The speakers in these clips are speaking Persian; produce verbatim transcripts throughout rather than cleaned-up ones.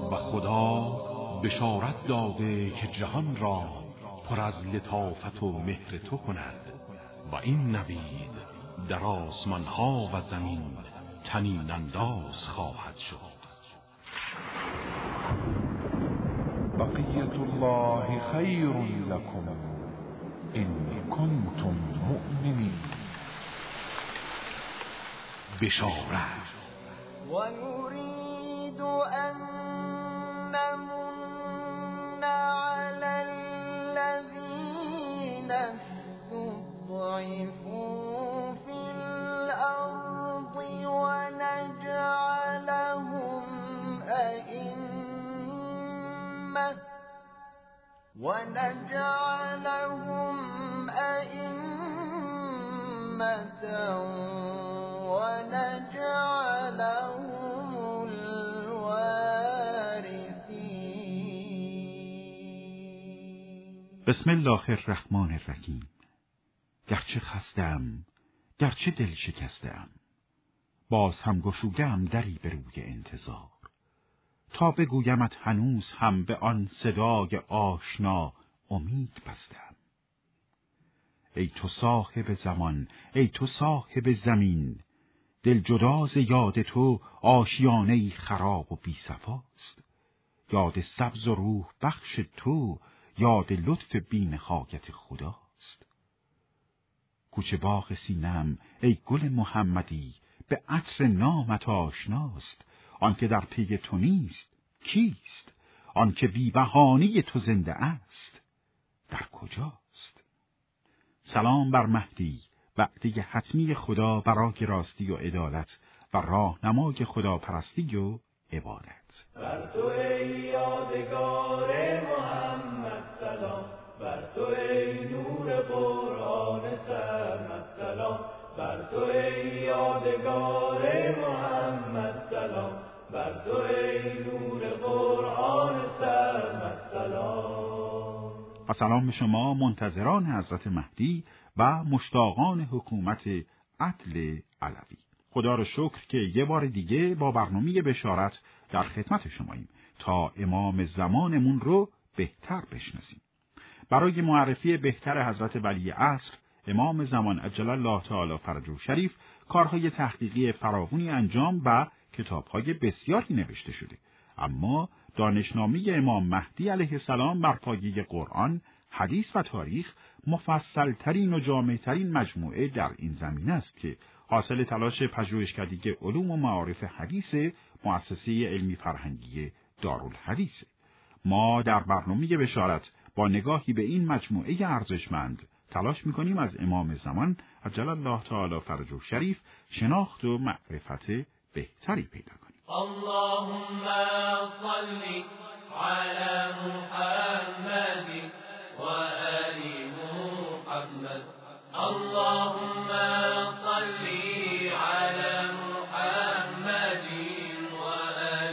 و خدا بشارت داده که جهان را پر از لطافت و مهر تو کند و این نوید در آسمان ها و زمین طنین انداز خواهد شد. بقیت الله خیر لکم ان کنتم مؤمنین. بشارت و نرید ان نمن علی الذین استضعفوا فی الارض و نجعلهم ائمة ونجعلهم أئمة ونجعلهم الوارثين. بسم الله الرحمن الرحیم. گرچه خستم، گرچه دل شکستم، باز هم گشودم دری به روی انتظار، تا بگویمت هنوز هم به آن صدای آشنا امید بستم. ای تو صاحب زمان، ای تو صاحب زمین، دل جداز یاد تو آشیانه‌ای خراب و بی‌صفاست. یاد سبز و روح بخش تو، یاد لطف بی نهایت خداست. کوچه باغ سینم ای گل محمدی، به عطر نامت آشناست. آنکه در پی تو نیست کیست؟ آنکه بی بهانه تو زنده است در کجاست؟ سلام بر مهدی، وعده حتمی خدا برای راستی و عدالت و راهنمای خدا پرستی و عبادت. بر تو ای یادگار محمد سلام، بر تو ای نور قرآن سرمد سلام، بر تو ای یادگار محمد سلام، بر تو ای نور قرآن سرمد سلام. و سلام به شما منتظران حضرت مهدی و مشتاقان حکومت عدل علوی. خدا رو شکر که یه بار دیگه با برنامه بشارت در خدمت شماییم تا امام زمانمون رو بهتر بشناسیم. برای معرفی بهتر حضرت ولی عصر امام زمان عجل الله تعالی فرجه شریف کارهای تحقیقی فراوانی انجام و کتابهای بسیاری نوشته شده، اما دانشنامه امام مهدی علیه السلام بر پایه قرآن، حدیث و تاریخ مفصلترین و جامعترین مجموعه در این زمینه است که حاصل تلاش پژوهشکده علوم و معارف حدیث مؤسسه علمی فرهنگی دارالحدیث. ما در برنامه بشارت با نگاهی به این مجموعه ارزشمند تلاش می‌کنیم از امام زمان عجل الله تعالی فرجه شریف شناخت و معرفت بهتری پیدا کنیم. اللهم صل على محمد و آل محمد. اللهم صل على محمد و آل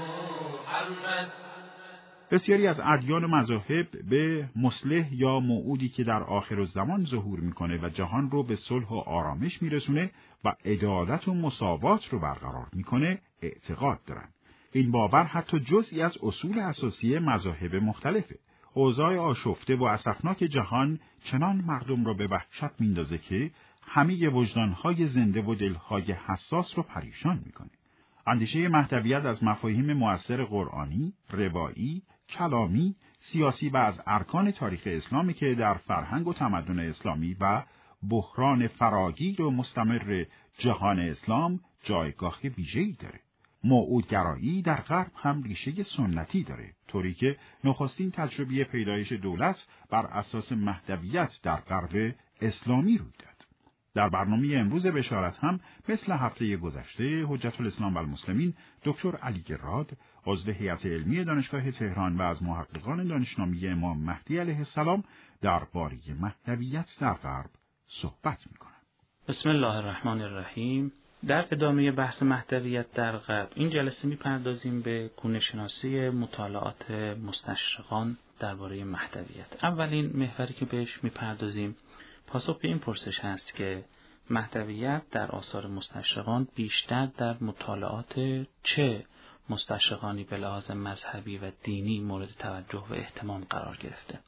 محمد. بسیاری از ادیان و مذاهب به مصلح یا موعودی که در آخر الزمان ظهور میکنه و جهان رو به صلح و آرامش میرسونه و عدالت و مساوات رو برقرار میکنه اعتقاد دارن. این باور حتی جزئی از اصول اساسی مذاهب مختلفه. اوضاع آشفته و اسفناک جهان چنان مردم رو به وحشت میندازه که همه وجدانهای زنده و دلهای حساس رو پریشان میکنه. اندیشه مهدویت از مفاهیم مؤثر قرآنی، روایی، کلامی، سیاسی و از ارکان تاریخ اسلامی که در فرهنگ و تمدن اسلامی و بحران فراگیر و مستمر جهان اسلام جایگاه ویژه‌ای داره. موعودگرایی در غرب هم ریشه سنتی داره، طوری که نخستین تجربه پیدایش دولت بر اساس مهدویت در غرب اسلامی روی داد. در برنامه امروز بشارت هم مثل هفته گذشته حجت الاسلام و المسلمین دکتر علی گراد عضو هیئت علمی دانشگاه تهران و از محققان دانشنامه امام مهدی علیه السلام درباره مهدویت در غرب صحبت می‌کنند. بسم الله الرحمن الرحیم. در ادامه بحث مهدویت در غرب این جلسه می‌پردازیم به گونه‌شناسی مطالعات مستشرقان درباره مهدویت. اولین محوری که بهش می‌پردازیم پاسخ به این پرسش هست که مهدویت در آثار مستشرقان بیشتر در مطالعات چه مستشرقانی به لحاظ مذهبی و دینی مورد توجه و اهتمام قرار گرفته.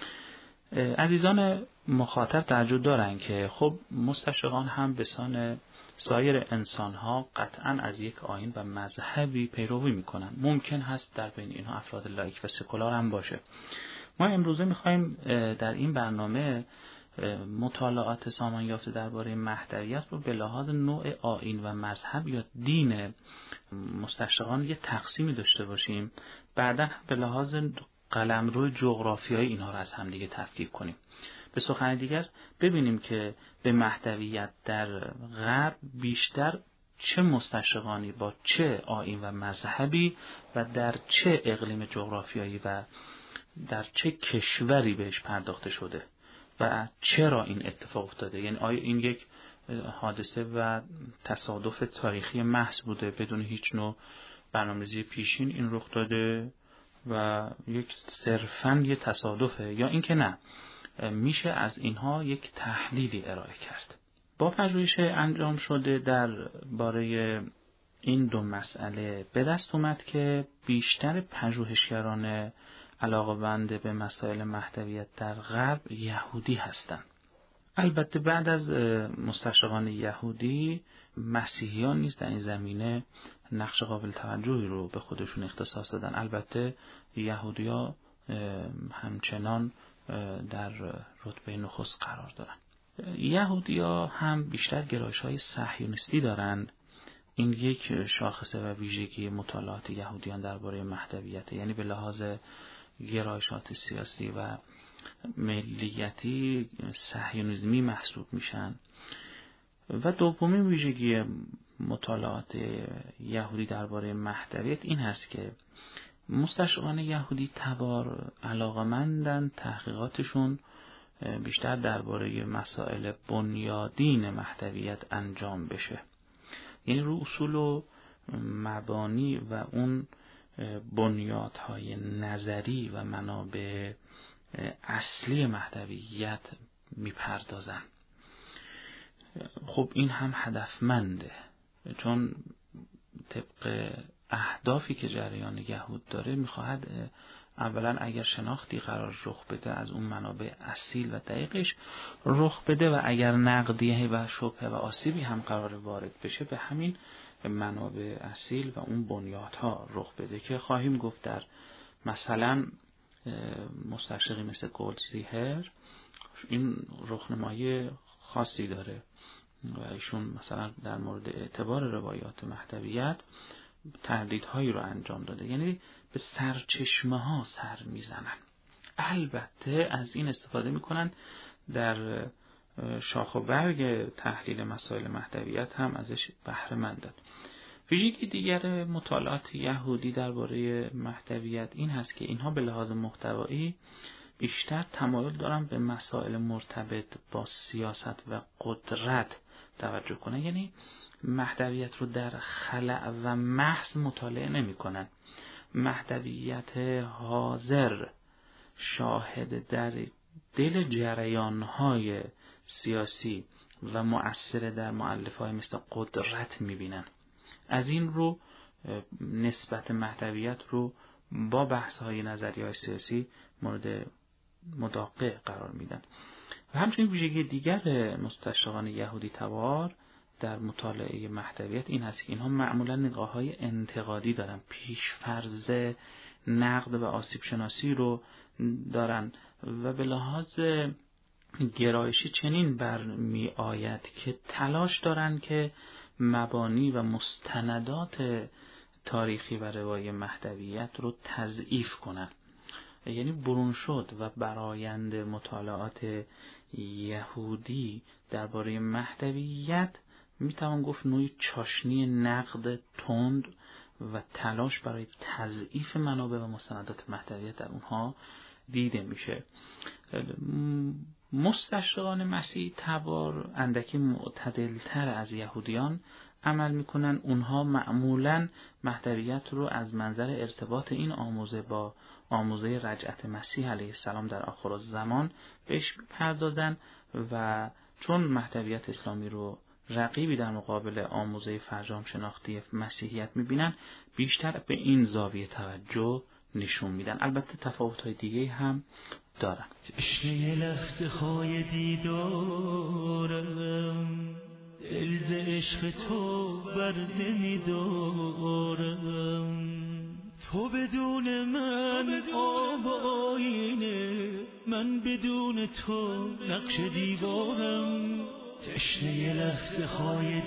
عزیزان مخاطب توجه دارن که خب مستشرقان هم به سان سایر انسان‌ها قطعاً از یک آیین و مذهبی پیروی میکنن. ممکن هست در بین اینها افراد لایک و سکولار هم باشه. ما امروزه میخوایم در این برنامه مطالعات سامان یافته درباره مهدویت رو به لحاظ نوع آیین و مذهب یا دین مستشرقان یه تقسیمی داشته باشیم، بعداً به لحاظ قلمرو جغرافیایی اینها رو از هم دیگه تفکیک کنیم. به سخن دیگر ببینیم که به مهدویت در غرب بیشتر چه مستشرقانی با چه آیین و مذهبی و در چه اقلیم جغرافیایی و در چه کشوری بهش پرداخته شده و چرا این اتفاق افتاده. یعنی آیا این یک حادثه و تصادف تاریخی محض بوده بدون هیچ نوع برنامه‌ریزی پیشین این رخ داده و یک صرفاً یه تصادفه، یا اینکه نه میشه از اینها یک تحلیلی ارائه کرد. با پژوهش انجام شده در باره این دو مسئله به دست اومد که بیشتر پژوهشگران علاقه‌مند به مسائل مهدویت در غرب یهودی هستند. البته بعد از مستشرقان یهودی مسیحیان نیز در این زمینه نقش قابل توجهی رو به خودشون اختصاص دادن. البته یهودی‌ها همچنان در رتبه نخست قرار دارن. یهودی‌ها هم بیشتر گرایش‌های صهیونیستی دارند. این یک شاخصه و ویژگی مطالعات یهودیان درباره مهدویت، یعنی به لحاظ گرایشات سیاسی و ملیتی صهیونیسمی محسوب میشن. و دومین ویژگی مطالعات یهودی درباره مهدویت این هست که مستشرقان یهودی تبار علاقه‌مندن تحقیقاتشون بیشتر درباره مسائل بنیادین مهدویت انجام بشه، یعنی رو اصول و مبانی و اون بنیادهای نظری و منابع اصلی مهدویت میپردازن. خب این هم هدفمنده، چون طبق اهدافی که جریان یهود داره میخواهد اولا اگر شناختی قرار رخ بده از اون منابع اصیل و دقیقش رخ بده، و اگر نقدیه و شبهه و آسیبی هم قرار وارد بشه به همین منابع اصیل و اون بنیادها رخ بده، که خواهیم گفت در مثلا مستشرقی مثل گولدزیهر این رخنمایی خاصی داره و ایشون مثلا در مورد اعتبار روایات مهدویت تردیدهایی رو انجام داده، یعنی به سرچشمه ها سر میزنن. البته از این استفاده میکنن در شاخ و برگ تحلیل مسائل مهدویت هم ازش بهره مندن. ویژگی دیگر مطالعات یهودی درباره مهدویت این هست که اینها به لحاظ محتوایی بیشتر تمایل دارن به مسائل مرتبط با سیاست و قدرت توجه کنن، یعنی مهدویت رو در خلأ و محض مطالعه نمی کنن. مهدویت حاضر شاهد در دل جریان‌های سیاسی و مؤثر در مؤلفه‌های مثل قدرت می‌بینن. از این رو نسبت مهدویت رو با بحث‌های نظریه‌های سیاسی مورد مداقه قرار میدن. و همچنین ویژگی دیگر مستشرقان یهودی تبار در مطالعه مهدویت این هست که اینها معمولا نگاه‌های انتقادی دارن، پیش‌فرض نقد و آسیب شناسی رو دارن و به لحاظ گرایشی چنین برمی آید که تلاش دارن که مبانی و مستندات تاریخی و روایی مهدویت رو تضعیف کنن. یعنی برون شد و برآیند مطالعات یهودی درباره مهدویت میتوان گفت نوعی چاشنی نقد تند و تلاش برای تضعیف منابع و مستندات مهدویت در اونها دیده میشه. مستشرقان مسیحی تبار اندکی معتدلتر از یهودیان عمل میکنن. اونها معمولاً مهدویت رو از منظر ارتباط این آموزه با آموزه رجعت مسیح علیه السلام در آخرالزمان بهش میپردازن و چون مهدویت اسلامی رو رقیبی در مقابل آموزه فرجام شناختی مسیحیت میبینن، بیشتر به این زاویه توجه نشون میدن. البته تفاوت‌های دیگه هم دارن. تشنه لحظه های دیدارم، دل ز عشق تو بر نمیدارم. تو بدون من آب آینه، من بدون تو نقش دیوارم. تشنه لحظه های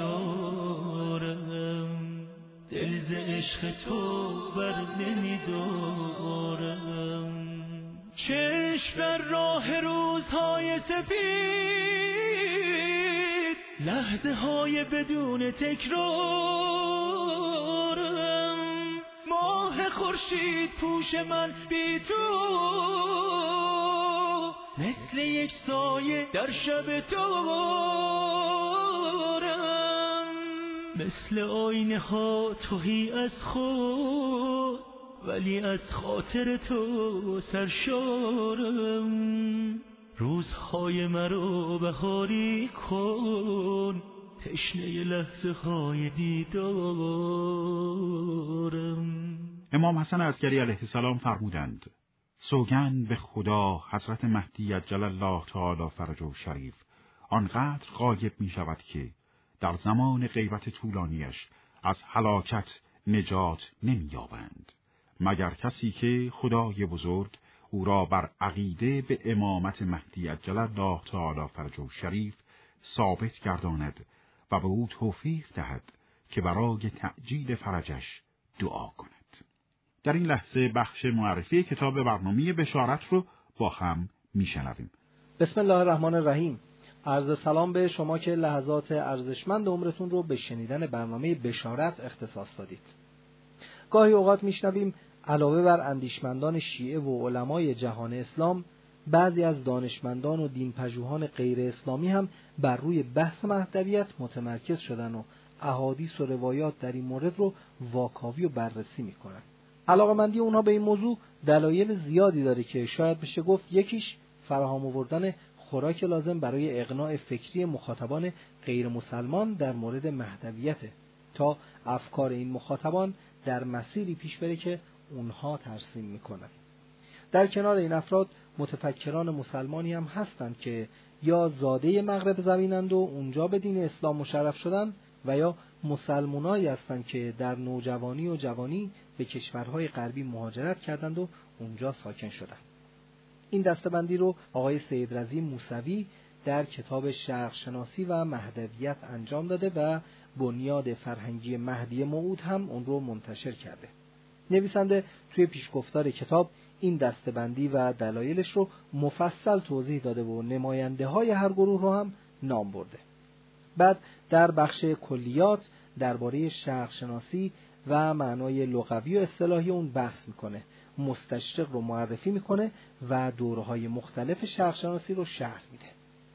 دیدارم، دل ز عشق تو بر نمیدارم. چشم در راه روزهای سفید، لحظه های بدون تکرارم. ماه خورشید پوش من بی تو، مثل یک سایه در شب تارم. مثل آینه ها تهی از خود، ولی از خاطر تو سرشارم. روزهای مرا بهاری کن، تشنه لحظه های دیدارم. امام حسن عسکری علیه السلام فرمودند: سوگند به خدا حضرت مهدی عجل الله تعالی فرجه شریف آنقدر غایب می شود که در زمان غیبت طولانیش از هلاکت نجات نمی یابند، مگر کسی که خدای بزرگ او را بر عقیده به امامت مهدی عجل الله تعالی فرجه شریف ثابت گرداند و به او توفیق دهد که برای تعجیل فرجش دعا کند. در این لحظه بخش معرفی کتاب برنامه بشارت رو با هم میشنویم. بسم الله الرحمن الرحیم. عرض سلام به شما که لحظات ارزشمند عمرتون رو به شنیدن برنامه بشارت اختصاص دادید. گاهی اوقات میشنویم علاوه بر اندیشمندان شیعه و علمای جهان اسلام، بعضی از دانشمندان و دینپژوهان غیر اسلامی هم بر روی بحث مهدویت متمرکز شدن و احادیث و روایات در این مورد رو واکاوی و بررسی میکنن. علاقه‌مندی اونها به این موضوع دلایل زیادی داره که شاید بشه گفت یکیش فراهم آوردن خوراک لازم برای اقناع فکری مخاطبان غیر مسلمان در مورد مهدویته تا افکار این مخاطبان در مسیری پیش بره که اونها ترسیم میکنن. در کنار این افراد متفکران مسلمانی هم هستند که یا زاده مغرب زمینند و اونجا به دین اسلام مشرف شدن، و یا مسلمانایی هستند که در نوجوانی و جوانی به کشورهای غربی مهاجرت کردند و اونجا ساکن شدند. این دسته‌بندی رو آقای سید رضی موسوی در کتاب شرق شناسی و مهدویت انجام داده و بنیاد فرهنگی مهدی موعود هم اون رو منتشر کرده. نویسنده توی پیشگفتار کتاب این دسته‌بندی و دلایلش رو مفصل توضیح داده و نماینده های هر گروه رو هم نام برده. بعد در بخش کلیات درباره شرق شناسی و معنای لغوی و اصطلاحی اون بحث میکنه، مستشرق رو معرفی میکنه و دوره‌های مختلف شرق شناسی رو شرح میده.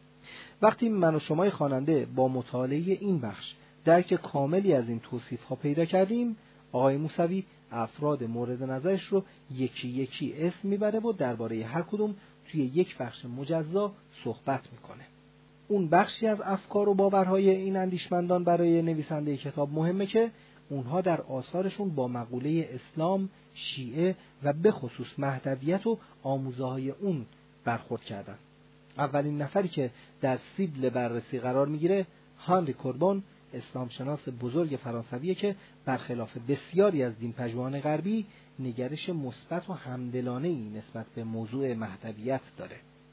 وقتی من و شمای خواننده با مطالعه این بخش درک کاملی از این توصیف‌ها پیدا کردیم، آقای موسوی افراد مورد نظرش رو یکی یکی اسم میبره و درباره هر کدوم توی یک بخش مجزا صحبت میکنه. اون بخشی از افکار و باورهای این اندیشمندان برای نویسنده کتاب مهمه که اونها در آثارشون با مقوله اسلام، شیعه و به خصوص مهدویت و آموزه‌های اون برخورد کردن. اولین نفری که در سیبل بررسی قرار میگیره هانری کوربون، اسلام شناس بزرگ فرانسویه که برخلاف بسیاری از دینپژوهان غربی نگرش مثبت و همدلانه‌ای نسبت به موضوع مهدویت داره.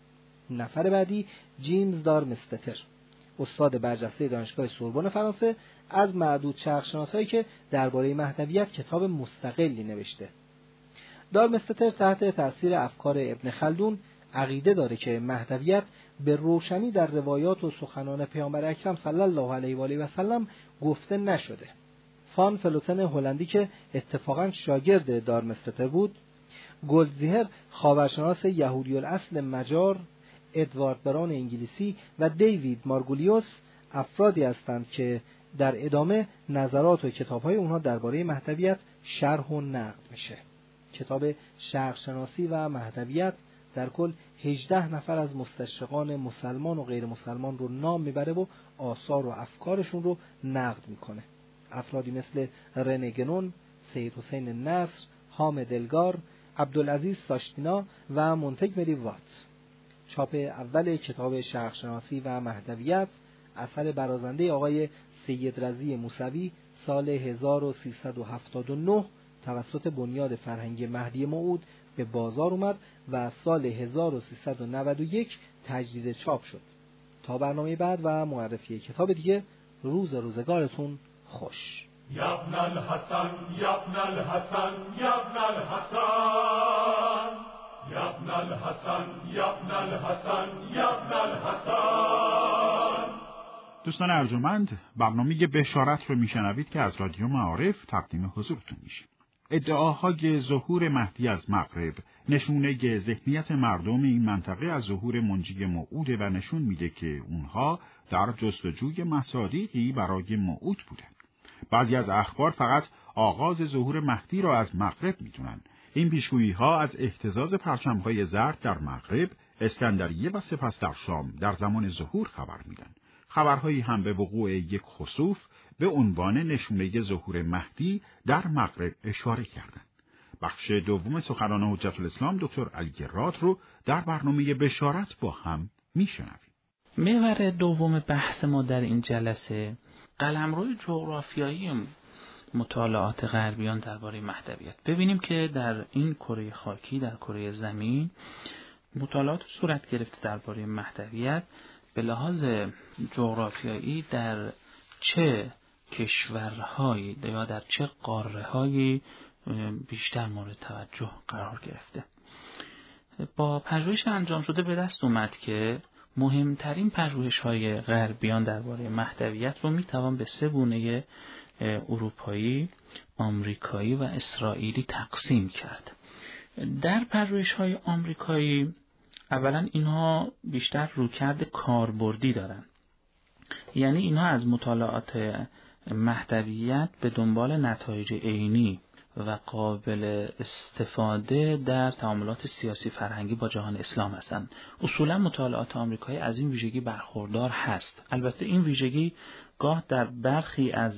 نفر بعدی جیمز دارمستتر، استاد برجسته دانشگاه سوربن فرانسه، از معدود شرقشناسایی که درباره مهدویت کتاب مستقلی نوشته. دارمستتر تحت تأثیر افکار ابن خلدون عقیده داره که مهدویت به روشنی در روایات و سخنان پیامبر اکرم صلی الله علیه و آله و سلم گفته نشده. فان فلوتن هلندی که اتفاقاً شاگرد دارمستتر بود، گلدزیهر خاورشناس یهودی الاصل مجار، ادوارد بران انگلیسی و دیوید مارگولیوس افرادی هستند که در ادامه نظرات و کتاب‌های اونها درباره مهدویت شرح و نقد میشه. کتاب شرق شناسی و مهدویت در کل هجده نفر از مستشرقان مسلمان و غیر مسلمان رو نام میبره و آثار و افکارشون رو نقد میکنه. افرادی مثل رنه گنون، سید حسین نصر، حامد دلگار، عبدالعزیز ساشتینا و منتج مری وات. چاپ اول کتاب شرقشناسی و مهدویت اثر برازنده آقای سید رضی موسوی سال هزار و سیصد و هفتاد و نه توسط بنیاد فرهنگی مهدی موعود به بازار اومد و سال هزار و سیصد و نود و یک تجدید چاپ شد. تا برنامه بعد و معرفی کتاب دیگه، روز روزگارتون خوش. یابن الحسن یابن الحسن یابن الحسن یابن الحسن یابن الحسن یابن الحسن. دوستان ارجمند، برنامه بشارت رو میشنوید که از رادیو معارف تقدیم حضورتون میشه. ادعاهای ظهور مهدی از مغرب نشونه ذهنیت مردم این منطقه از ظهور منجی موعود و نشون میده که اونها در جستجوی مصادیقی برای موعود بودن. بعضی از اخبار فقط آغاز ظهور مهدی را از مغرب میدونن. این پیشگویی‌ها از اهتزاز پرچم‌های زرد در مغرب، اسکندریه و سپس در شام در زمان ظهور خبر میدن. خبرهایی هم به وقوع یک خسوف به عنوان نشونه ظهور مهدی در مغرب اشاره کردند. بخش دوم سخنران حجت الاسلام دکتر علی راد رو در برنامه بشارت با هم میشنویم. محور دوم بحث ما در این جلسه قلمروی جغرافیایی مطالعات غربیان درباره مهدویت. ببینیم که در این کره خاکی، در کره زمین، مطالعات صورت گرفته درباره مهدویت به لحاظ جغرافیایی در چه کشورهایی یا در چه قاره‌هایی بیشتر مورد توجه قرار گرفته. با پژوهش انجام شده به دست اومد که مهمترین پژوهش‌های غربیان درباره مهدویت رو میتوان به سه گونه اروپایی، آمریکایی و اسرائیلی تقسیم کرد. در پژوهش‌های آمریکایی اولا اینها بیشتر رویکرد کاربردی دارن، یعنی اینها از مطالعات مهدویت به دنبال نتایج عینی و قابل استفاده در تعاملات سیاسی فرهنگی با جهان اسلام هستند. اصولا مطالعات آمریکایی از این ویژگی برخوردار هست. البته این ویژگی گاه در برخی از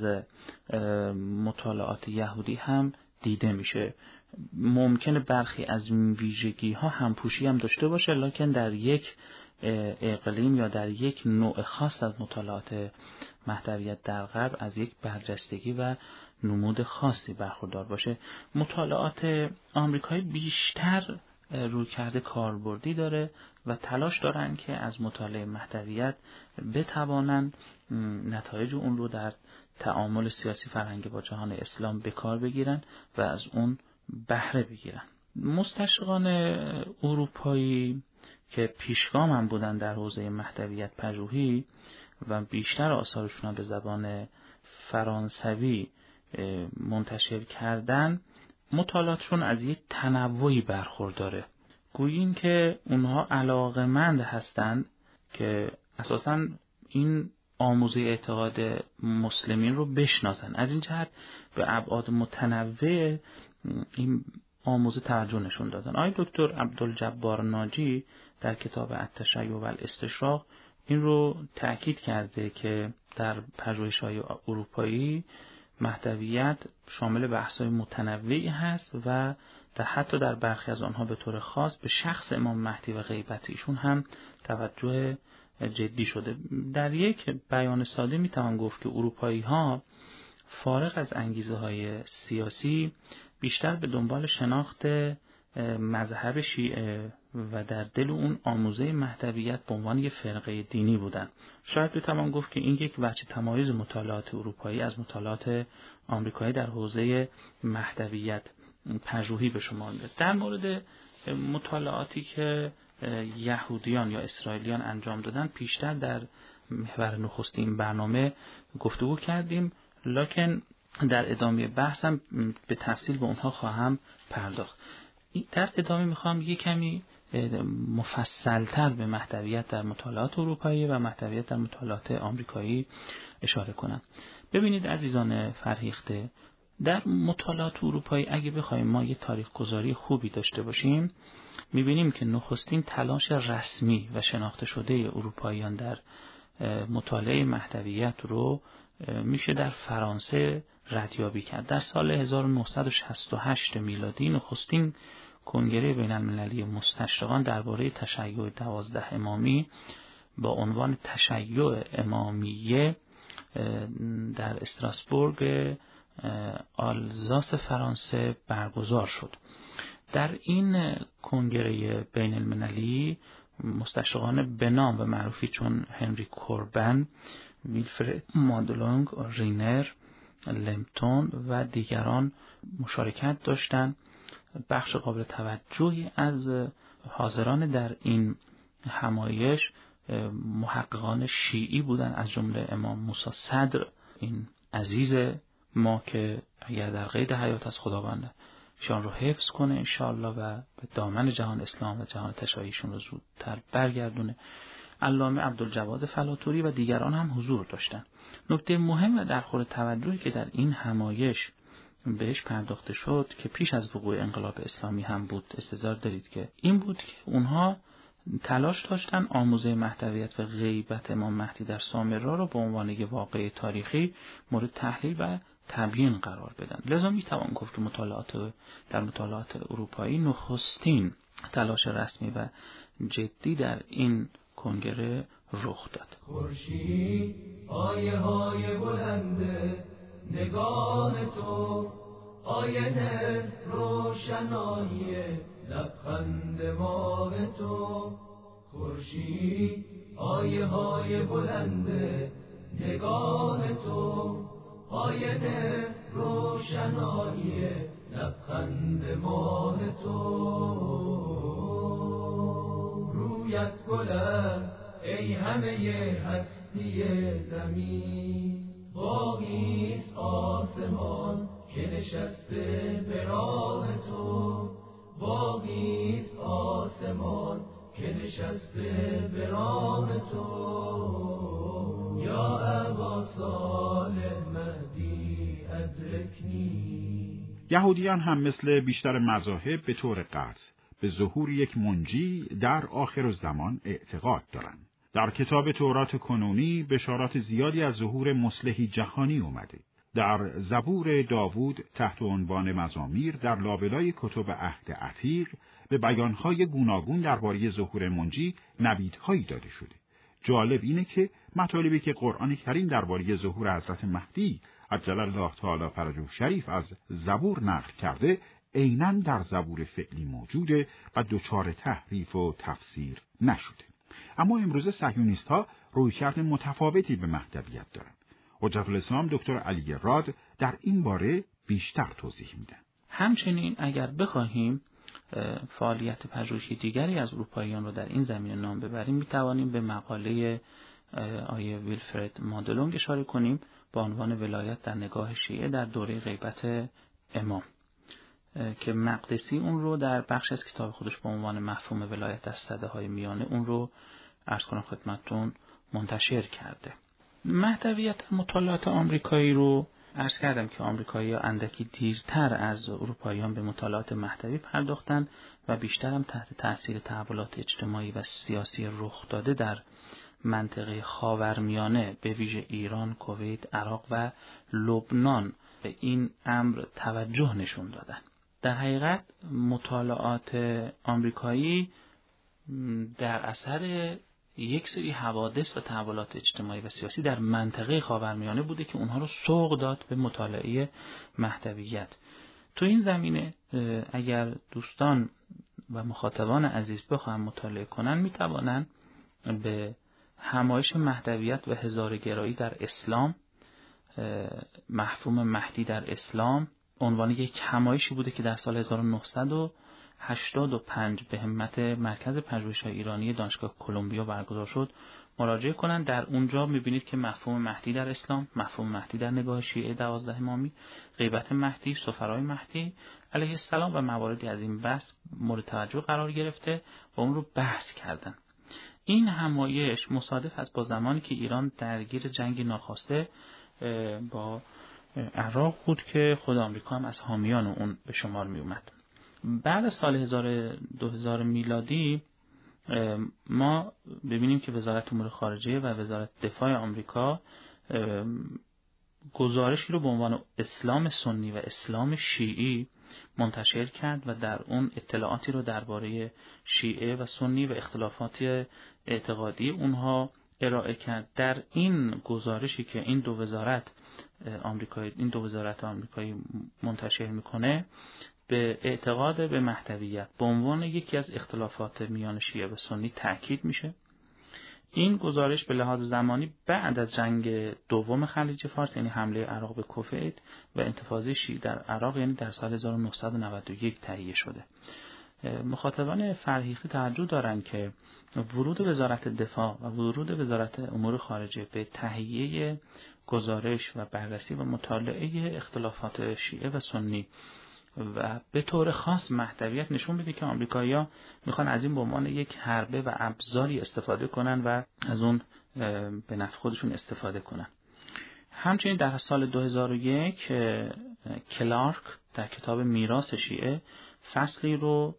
مطالعات یهودی هم دیده میشه. ممکنه برخی از این ویژگی ها همپوشی هم داشته باشه، لکن در یک اقلیم یا در یک نوع خاص از مطالعات مهدویت در غرب از یک برجستگی و نمود خاصی برخوردار باشه. مطالعات آمریکایی بیشتر رویکرد کاربردی داره و تلاش دارن که از مطالعه مهدویت بتوانن نتایج اون رو در تعامل سیاسی فرهنگی با جهان اسلام به کار بگیرن و از اون بهره بگیرن. مستشرقان اروپایی که پیشگام هم بودن در حوزه مهدویت پژوهی و بیشتر آثارشون به زبان فرانسوی منتشر کردن، مطالعاتشون از یک تنوعی برخورداره. گوییم که اونها علاقمند هستند که اساساً این آموزه اعتقاد مسلمین رو بشناسن. از این جهت به ابعاد متنوع این آموزه توجه نشون دادن. آقای دکتر عبدالجبار ناجی در کتاب التشیع و الاستشراق این رو تأکید کرده که در پژوهش‌های اروپایی مهدویت شامل بحث‌های متنوعی هست و در حتی در برخی از آنها به طور خاص به شخص امام مهدی و غیبت ایشون هم توجه جدی شده. در یک بیان ساده میتوان گفت که اروپایی‌ها فارغ از انگیزه‌های سیاسی بیشتر به دنبال شناخت مذهب شیعه و در دل اون آموزه مهدویت به عنوان یک فرقه دینی بودن. شاید بتوان گفت که این یک وجه تمایز مطالعات اروپایی از مطالعات آمریکایی در حوزه مهدویت پژوهی به شما میاد. در مورد مطالعاتی که یهودیان یا اسرائیلیان انجام دادن پیشتر در محور نخستی این برنامه گفتگو کردیم، لکن در ادامه بحثم به تفصیل به اونها خواهم پرداخت. در ادامه میخوام یک کمی مفصلتر به مهدویت در مطالعات اروپایی و مهدویت در مطالعات آمریکایی اشاره کنم. ببینید عزیزان فرهیخته، در مطالعات اروپایی اگه بخوایم ما یه تاریخ گذاری خوبی داشته باشیم، میبینیم که نخستین تلاش رسمی و شناخته شده اروپاییان در مطالعه مهدویت رو میشه در فرانسه ردیابی کرد. در سال هزار و نهصد و شصت و هشت میلادی نخستین کنگره بین المللی مستشرقان درباره تشیع دوازده امامی با عنوان تشیع امامیه در استراسبورگ آلزاس فرانسه برگزار شد. در این کنگره بین المللی مستشرقان بنام و معروفی چون هنری کوربن، ویلفرد مادلونگ، رینر، لمپتون و دیگران مشارکت داشتند. بخش قابل توجهی از حاضران در این همایش محققان شیعی بودند، از جمله امام موسی صدر، این عزیز ما که اگر در قید حیات از خداوند شان رو حفظ کنه انشاءالله و به دامن جهان اسلام و جهان تشیعیشون رو زودتر برگردونه، علامه عبدالجواد فلاتوری و دیگران هم حضور داشتن. نکته مهم و در خور توجهی که در این همایش بهش پرداخته شد که پیش از وقوع انقلاب اسلامی هم بود، استظهار دارید که این بود که اونها تلاش داشتن آموزه مهدویت و غیبت امام مهدی در سامرا رو به عنوان یک واقعه تاریخی مورد تحلیل و تبیین قرار بدن. لذا میتوان گفت که مطالعات در مطالعات اروپایی نخستین تلاش رسمی و جدی در این کنگره رخ داد. خورشید آیه های بلنده نگاه تو، آینه روشنایی لبخند ماه تو. خورشید آیه های بلنده نگاه تو، آینه روشنایی لبخند ماه تو. رویت گل است ای همه هستی زمین، باغیست آسمان که نشسته به راه تو. باغیست آسمان که نشسته به راه تو. یا ابا صالح مهدی ادرکنی. یهودیان هم مثل بیشتر مذاهب به طور قطع به ظهور یک منجی در آخرالزمان اعتقاد دارند. در کتاب تورات کنونی بشارات زیادی از ظهور مصلحی جهانی اومده. در زبور داوود تحت عنوان مزامیر در لابلای کتب عهد عتیق به بیانهای گوناگون درباره ظهور منجی نویدهایی داده شده. جالب اینه که مطالبی که قرآن کریم درباره ظهور حضرت مهدی عجل الله تعالی فرجه شریف از زبور نقل کرده عیناً در زبور فعلی موجوده و دچار تحریف و تفسیر نشده. اما امروزه صهیونیست‌ها رویکرد متفاوتی به مهدویت دارند. حجت الاسلام دکتر علی راد در این باره بیشتر توضیح میدن. همچنین اگر بخواهیم فعالیت پژوهشی دیگری از اروپاییان رو در این زمینه نام ببریم، میتوانیم به مقاله آیه ویلفرد مادلونگ اشاره کنیم با عنوان ولایت در نگاه شیعه در دوره غیبت امام، که مقدسی اون رو در بخش از کتاب خودش با عنوان مفهوم ولایت در سده های میانه اون رو عرض کنم خدمتتون منتشر کرده. مهدویت مطالعات آمریکایی رو عرض کردم که آمریکایی‌ها اندکی دیرتر از اروپاییان به مطالعات مهدوی پرداختن و بیشتر هم تحت تأثیر تحولات اجتماعی و سیاسی رخ داده در منطقه خاورمیانه به ویژه ایران، کویت، عراق و لبنان به این امر توجه نشون دادن. در حقیقت مطالعات آمریکایی در اثر یک سری حوادث و تحولات اجتماعی و سیاسی در منطقه خاورمیانه بوده که اونها رو سوق داد به مطالعه مهدویت. تو این زمینه اگر دوستان و مخاطبان عزیز بخواهند مطالعه کنن میتوانن به همایش مهدویت و هزاره‌گرایی در اسلام، مفهوم مهدی در اسلام، عنوان یک همایشی بوده که در سال هزار و نهصد و هشتاد و پنج به همت مرکز پژوهش‌های ایرانی دانشگاه کلمبیا برگزار شد مراجعه کنند. در اونجا می‌بینید که مفهوم مهدی در اسلام، مفهوم مهدی در نگاه شیعه دوازده امامی، غیبت مهدی، سفرای مهدی علیه السلام و مواردی از این بحث مورد توجه قرار گرفته و اون رو بحث کردن. این همایش مصادف است با زمانی که ایران درگیر جنگ ناخواسته با عراق بود که خود آمریکا هم از حامیان اون به شمار می اومد. بعد از سال دو هزار میلادی ما ببینیم که وزارت امور خارجه و وزارت دفاع آمریکا گزارشی رو به عنوان اسلام سنی و اسلام شیعی منتشر کرد و در اون اطلاعاتی رو درباره شیعه و سنی و اختلافات اعتقادی اونها ارائه کرد. در این گزارشی که این دو وزارت آمریکایی این دو وزارت آمریکایی منتشر میکنه به اعتقاد به مهدویت به عنوان یکی از اختلافات میان شیعه و سنی تأکید میشه. این گزارش به لحاظ زمانی بعد از جنگ دوم خلیج فارس، یعنی حمله عراق به کویت و انتفاضه شیعه در عراق، یعنی در سال هزار و نهصد و نود و یک تهیه شده. مخاطبان فرهیختی توجه دارند که ورود وزارت دفاع و ورود وزارت امور خارجه به تهیه گزارش و بررسی و مطالعه اختلافات شیعه و سنی و به طور خاص مهدویت نشون میده که آمریکایی‌ها میخوان از این به عنوان یک حربه و ابزاری استفاده کنن و از اون به نفع خودشون استفاده کنن. همچنین در سال دو هزار و یک کلارک در کتاب میراث شیعه فصلی رو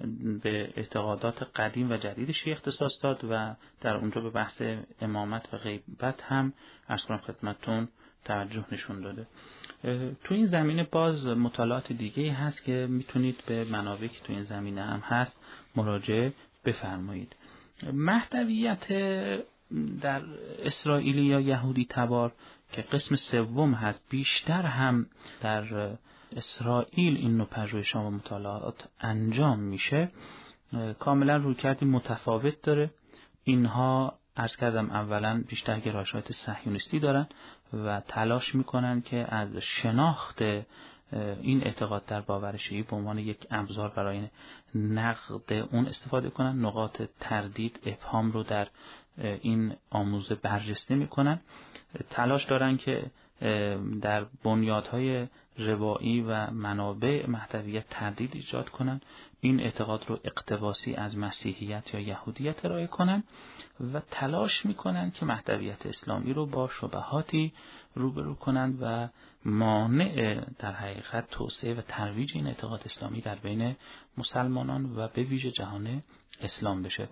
به اعتقادات قدیم و جدید شیعه اختصاص داد و در اونجا به بحث امامت و غیبت هم عرض کنم خدمتتون توجه نشون داده. تو این زمینه باز مطالعات دیگه هست که میتونید به منابعی که تو این زمینه هم هست مراجعه بفرمایید. مهدویت در اسرائیلی یا یهودی تبار که قسم سوم هست، بیشتر هم در اسرائیل این نوع پژوهش‌ها و مطالعات انجام میشه. کاملا رویکردی متفاوت داره. اینها عرض کردم اولا بیشتر گرایشات صهیونیستی دارن و تلاش میکنن که از شناخت این اعتقاد در باور شیعی به عنوان یک ابزار برای نقد اون استفاده کنن. نقاط تردید، ابهام رو در این آموزه برجسته میکنن. تلاش دارن که در بنیادهای روایی و منابع مهدویت تردید ایجاد کنن، این اعتقاد رو اقتباسی از مسیحیت یا یهودیت ارائه کنن و تلاش میکنن که مهدویت اسلامی رو با شبهاتی روبرو کنن و مانع در حقیقت توسعه و ترویج این اعتقاد اسلامی در بین مسلمانان و به ویژه جهان اسلام بشه.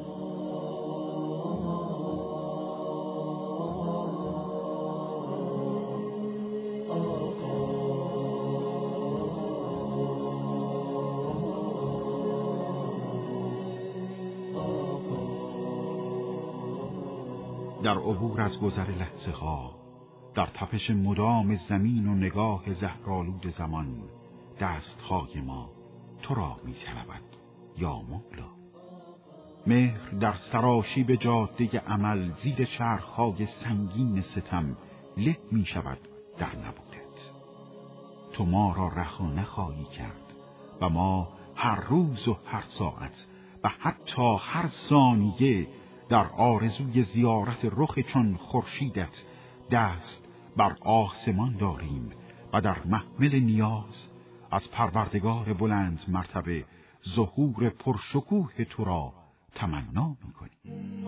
در عبور از گذر لحظه ها، در تپش مدام زمین و نگاه زهرآلود زمان، دستهای ما تو را می طلبد یا مولا. مهر در سراشی به جاده عمل زیر چرخهای سنگین ستم له می شود در نبودت. تو ما را رها نخواهی کرد و ما هر روز و هر ساعت و حتی هر ثانیه در آرزوی زیارت رخ چون خورشیدت دست بر آسمان داریم و در محمل نیاز از پروردگار بلند مرتبه ظهور پرشکوه تو را تمنا می‌کنیم.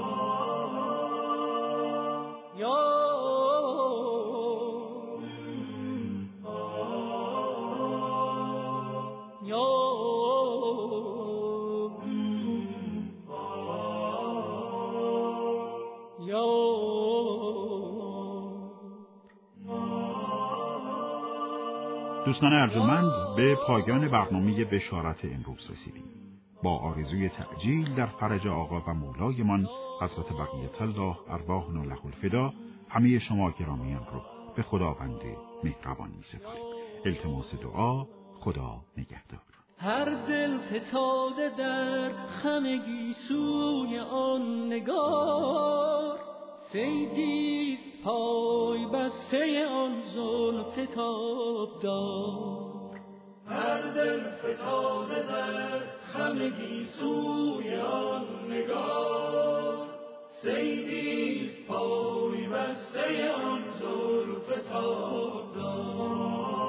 یا یا دوستان ارجمند، به پایان برنامه بشارت امروز رسیدیم. با آرزوی تعجیل در فرج آقا و مولایمان حضرت بقیت الله ارواحنا له الفدا، همه شما گرامیان رو به خداوند مهربان می‌سپاریم. التماس دعا، خدا نگهدار. هر دل فتاده در خمگی سوی آن نگار، صیدیست پای بسته آن زلف تابدار. هر دل فتاده در خمگی سوی آن نگار، صیدیست پای بسته آن زلف تابدار.